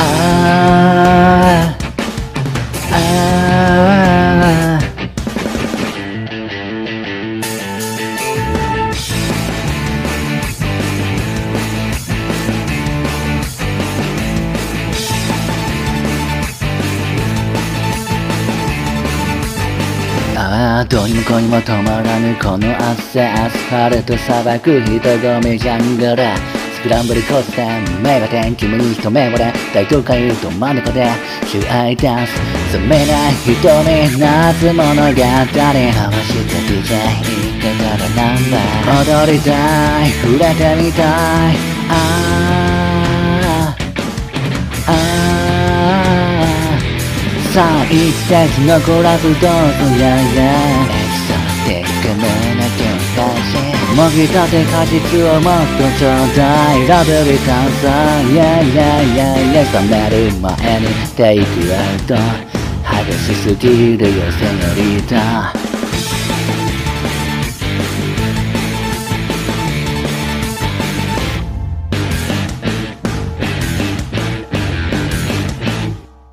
ああああどうにもこうにも止まらぬこの汗アスファルト砂漠人混みジャングルスクランブル交差点目が天気もに一目惚れ大都会と真ん中で主愛ダンス冷めない瞳夏物語合わせて DJ 言ってたらなんだ踊りたい触れてみたいさあ一節残らずどうぞやれエキゾティック胸キュン返しもぎたて果実をもっとちょうだいラブリー炭酸 Yeah yeah yeah yeah 冷める前にテイクアウト激しすぎるよセニョリータ